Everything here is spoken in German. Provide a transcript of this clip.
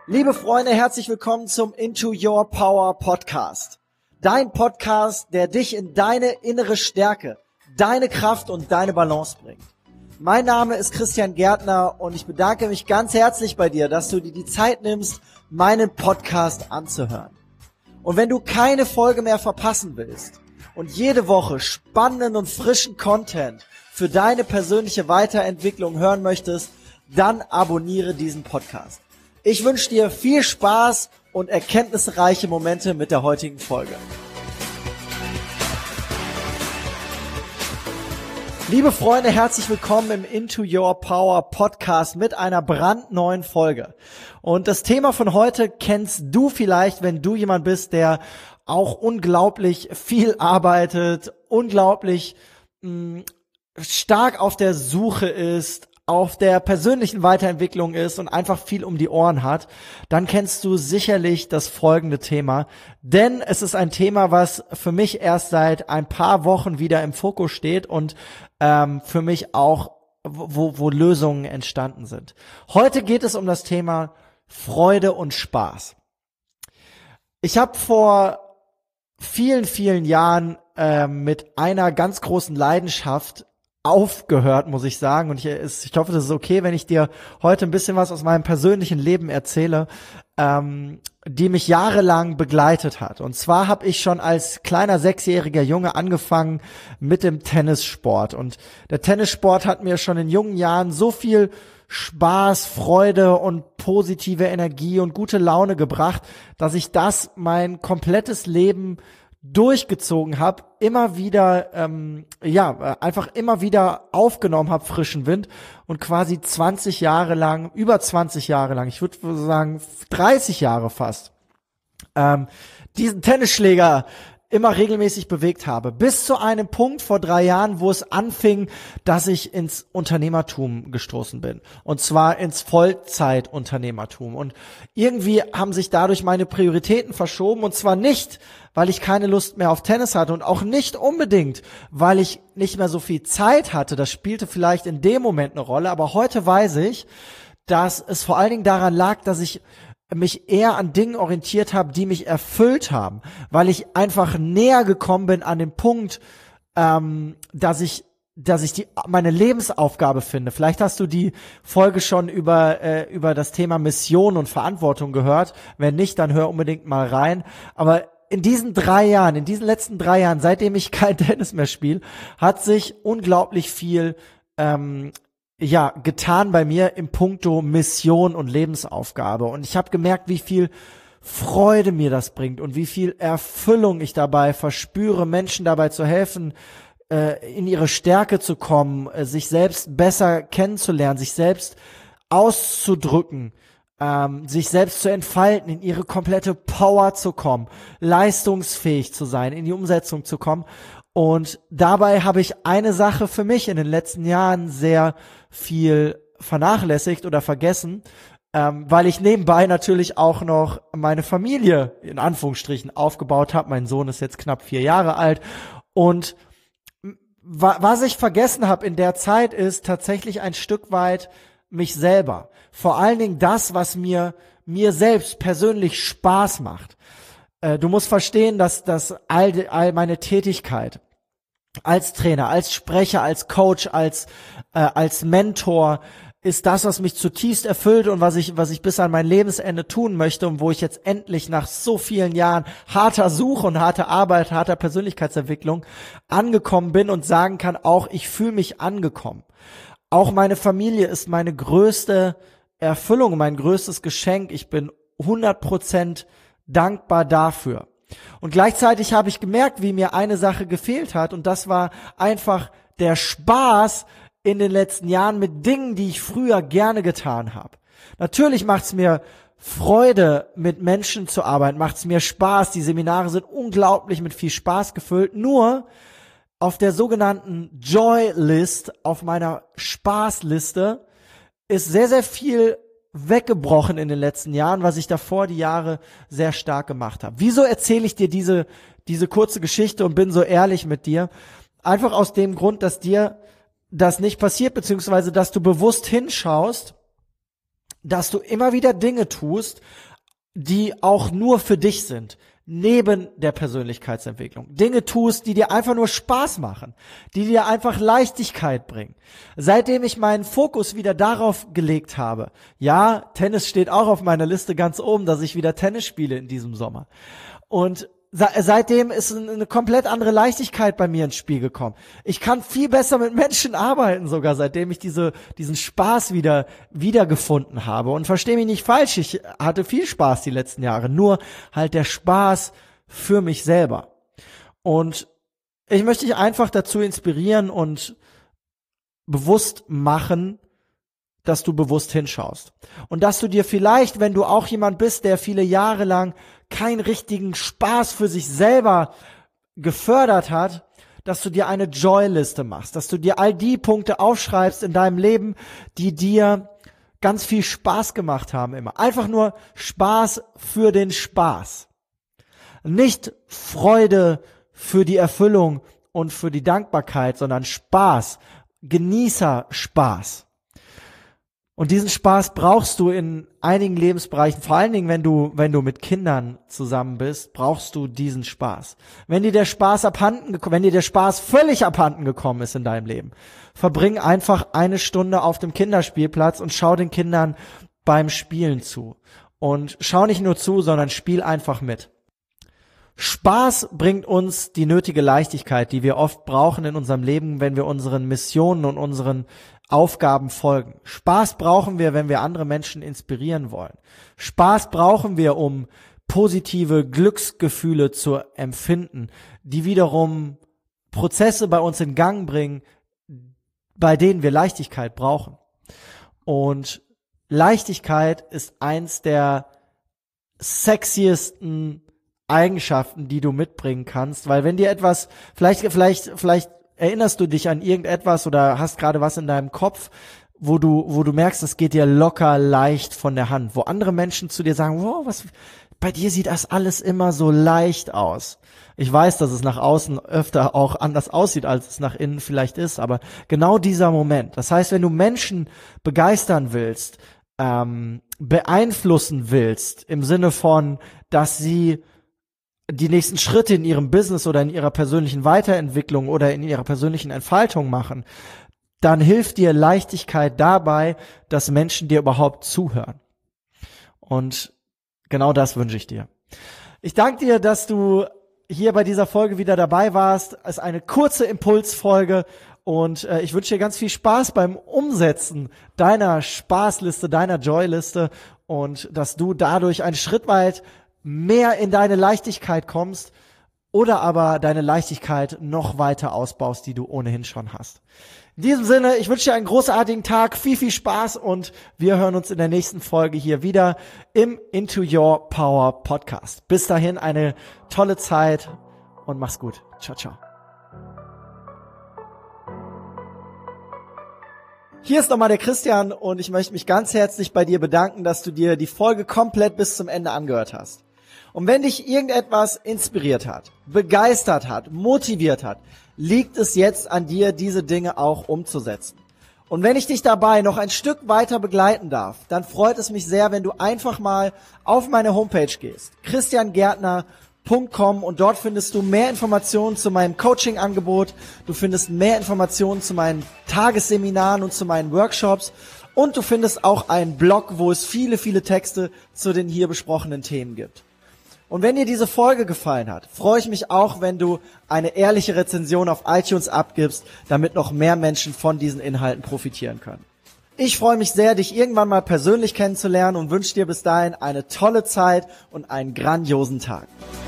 Liebe Freunde, herzlich willkommen zum Into Your Power Podcast. Dein Podcast, der dich in deine innere Stärke, deine Kraft und deine Balance bringt. Mein Name ist Christian Gärtner und ich bedanke mich ganz herzlich bei dir, dass du dir die Zeit nimmst, meinen Podcast anzuhören. Und wenn du keine Folge mehr verpassen willst und jede Woche spannenden und frischen Content für deine persönliche Weiterentwicklung hören möchtest, dann abonniere diesen Podcast. Ich wünsche dir viel Spaß und erkenntnisreiche Momente mit der heutigen Folge. Liebe Freunde, herzlich willkommen im Into Your Power Podcast mit einer brandneuen Folge. Und das Thema von heute kennst du vielleicht, wenn du jemand bist, der auch unglaublich viel arbeitet, unglaublich stark auf der Suche ist, auf der persönlichen Weiterentwicklung ist und einfach viel um die Ohren hat, dann kennst du sicherlich das folgende Thema. Denn es ist ein Thema, was für mich erst seit ein paar Wochen wieder im Fokus steht und für mich auch, wo Lösungen entstanden sind. Heute geht es um das Thema Freude und Spaß. Ich habe vor vielen, vielen Jahren mit einer ganz großen Leidenschaft aufgehört, muss ich sagen. Und ich hoffe, das ist okay, wenn ich dir heute ein bisschen was aus meinem persönlichen Leben erzähle, die mich jahrelang begleitet hat. Und zwar habe ich schon als kleiner 6-jähriger Junge angefangen mit dem Tennissport. Und der Tennissport hat mir schon in jungen Jahren so viel Spaß, Freude und positive Energie und gute Laune gebracht, dass ich das mein komplettes Leben durchgezogen habe, immer wieder, einfach immer wieder aufgenommen habe, frischen Wind und quasi über 20 Jahre lang, ich würde sagen 30 Jahre fast, diesen Tennisschläger immer regelmäßig bewegt habe. Bis zu einem Punkt vor 3 Jahren, wo es anfing, dass ich ins Unternehmertum gestoßen bin. Und zwar ins Vollzeitunternehmertum. Und irgendwie haben sich dadurch meine Prioritäten verschoben. Und zwar nicht, weil ich keine Lust mehr auf Tennis hatte und auch nicht unbedingt, weil ich nicht mehr so viel Zeit hatte. Das spielte vielleicht in dem Moment eine Rolle. Aber heute weiß ich, dass es vor allen Dingen daran lag, dass ich mich eher an Dingen orientiert habe, die mich erfüllt haben, weil ich einfach näher gekommen bin an den Punkt, dass ich meine Lebensaufgabe finde. Vielleicht hast du die Folge schon über das Thema Mission und Verantwortung gehört. Wenn nicht, dann hör unbedingt mal rein. Aber in diesen letzten 3 Jahren, seitdem ich kein Tennis mehr spiele, hat sich unglaublich viel getan bei mir im Punkto Mission und Lebensaufgabe. Und ich habe gemerkt, wie viel Freude mir das bringt und wie viel Erfüllung ich dabei verspüre, Menschen dabei zu helfen, in ihre Stärke zu kommen, sich selbst besser kennenzulernen, sich selbst auszudrücken, sich selbst zu entfalten, in ihre komplette Power zu kommen, leistungsfähig zu sein, in die Umsetzung zu kommen. Und dabei habe ich eine Sache für mich in den letzten Jahren sehr viel vernachlässigt oder vergessen, weil ich nebenbei natürlich auch noch meine Familie in Anführungsstrichen aufgebaut habe. Mein Sohn ist jetzt knapp 4 Jahre alt und was ich vergessen habe in der Zeit ist tatsächlich ein Stück weit mich selber. Vor allen Dingen das, was mir selbst persönlich Spaß macht. Du musst verstehen, dass all meine Tätigkeit als Trainer, als Sprecher, als Coach, als Mentor ist das, was mich zutiefst erfüllt und was ich bis an mein Lebensende tun möchte und wo ich jetzt endlich nach so vielen Jahren harter Suche und harter Arbeit, harter Persönlichkeitsentwicklung angekommen bin und sagen kann, auch ich fühle mich angekommen. Auch meine Familie ist meine größte Erfüllung, mein größtes Geschenk. Ich bin 100% dankbar dafür. Und gleichzeitig habe ich gemerkt, wie mir eine Sache gefehlt hat und das war einfach der Spaß in den letzten Jahren mit Dingen, die ich früher gerne getan habe. Natürlich macht es mir Freude, mit Menschen zu arbeiten, macht es mir Spaß. Die Seminare sind unglaublich mit viel Spaß gefüllt. Nur auf der sogenannten Joy-List, auf meiner Spaßliste, ist sehr, sehr viel weggebrochen in den letzten Jahren, was ich davor die Jahre sehr stark gemacht habe. Wieso erzähle ich dir diese kurze Geschichte und bin so ehrlich mit dir? Einfach aus dem Grund, dass dir das nicht passiert, beziehungsweise dass du bewusst hinschaust, dass du immer wieder Dinge tust, die auch nur für dich sind, neben der Persönlichkeitsentwicklung. Dinge tust, die dir einfach nur Spaß machen, die dir einfach Leichtigkeit bringen. Seitdem ich meinen Fokus wieder darauf gelegt habe, ja, Tennis steht auch auf meiner Liste ganz oben, dass ich wieder Tennis spiele in diesem Sommer. Und seitdem ist eine komplett andere Leichtigkeit bei mir ins Spiel gekommen. Ich kann viel besser mit Menschen arbeiten sogar, seitdem ich diesen Spaß wieder gefunden habe. Und versteh mich nicht falsch, ich hatte viel Spaß die letzten Jahre, nur halt der Spaß für mich selber. Und ich möchte dich einfach dazu inspirieren und bewusst machen, dass du bewusst hinschaust. Und dass du dir vielleicht, wenn du auch jemand bist, der viele Jahre lang keinen richtigen Spaß für sich selber gefördert hat, dass du dir eine Joy-Liste machst, dass du dir all die Punkte aufschreibst in deinem Leben, die dir ganz viel Spaß gemacht haben immer. Einfach nur Spaß für den Spaß. Nicht Freude für die Erfüllung und für die Dankbarkeit, sondern Spaß, Genießerspaß. Und diesen Spaß brauchst du in einigen Lebensbereichen, vor allen Dingen, wenn du mit Kindern zusammen bist, brauchst du diesen Spaß. Wenn dir der Spaß völlig abhanden gekommen ist in deinem Leben, verbring einfach 1 Stunde auf dem Kinderspielplatz und schau den Kindern beim Spielen zu. Und schau nicht nur zu, sondern spiel einfach mit. Spaß bringt uns die nötige Leichtigkeit, die wir oft brauchen in unserem Leben, wenn wir unseren Missionen und unseren Aufgaben folgen. Spaß brauchen wir, wenn wir andere Menschen inspirieren wollen. Spaß brauchen wir, um positive Glücksgefühle zu empfinden, die wiederum Prozesse bei uns in Gang bringen, bei denen wir Leichtigkeit brauchen. Und Leichtigkeit ist eins der sexiesten Eigenschaften, die du mitbringen kannst, weil wenn dir etwas, vielleicht erinnerst du dich an irgendetwas oder hast gerade was in deinem Kopf, wo du merkst, es geht dir locker leicht von der Hand, wo andere Menschen zu dir sagen, wow, bei dir sieht das alles immer so leicht aus. Ich weiß, dass es nach außen öfter auch anders aussieht, als es nach innen vielleicht ist, aber genau dieser Moment. Das heißt, wenn du Menschen begeistern willst, beeinflussen willst, im Sinne von, dass sie die nächsten Schritte in ihrem Business oder in ihrer persönlichen Weiterentwicklung oder in ihrer persönlichen Entfaltung machen, dann hilft dir Leichtigkeit dabei, dass Menschen dir überhaupt zuhören. Und genau das wünsche ich dir. Ich danke dir, dass du hier bei dieser Folge wieder dabei warst. Es ist eine kurze Impulsfolge und ich wünsche dir ganz viel Spaß beim Umsetzen deiner Spaßliste, deiner Joyliste und dass du dadurch einen Schritt weit mehr in deine Leichtigkeit kommst oder aber deine Leichtigkeit noch weiter ausbaust, die du ohnehin schon hast. In diesem Sinne, ich wünsche dir einen großartigen Tag, viel Spaß und wir hören uns in der nächsten Folge hier wieder im Into Your Power Podcast. Bis dahin eine tolle Zeit und mach's gut. Ciao, ciao. Hier ist nochmal der Christian und ich möchte mich ganz herzlich bei dir bedanken, dass du dir die Folge komplett bis zum Ende angehört hast. Und wenn dich irgendetwas inspiriert hat, begeistert hat, motiviert hat, liegt es jetzt an dir, diese Dinge auch umzusetzen. Und wenn ich dich dabei noch ein Stück weiter begleiten darf, dann freut es mich sehr, wenn du einfach mal auf meine Homepage gehst, christiangärtner.com, und dort findest du mehr Informationen zu meinem Coaching-Angebot, du findest mehr Informationen zu meinen Tagesseminaren und zu meinen Workshops und du findest auch einen Blog, wo es viele Texte zu den hier besprochenen Themen gibt. Und wenn dir diese Folge gefallen hat, freue ich mich auch, wenn du eine ehrliche Rezension auf iTunes abgibst, damit noch mehr Menschen von diesen Inhalten profitieren können. Ich freue mich sehr, dich irgendwann mal persönlich kennenzulernen und wünsche dir bis dahin eine tolle Zeit und einen grandiosen Tag.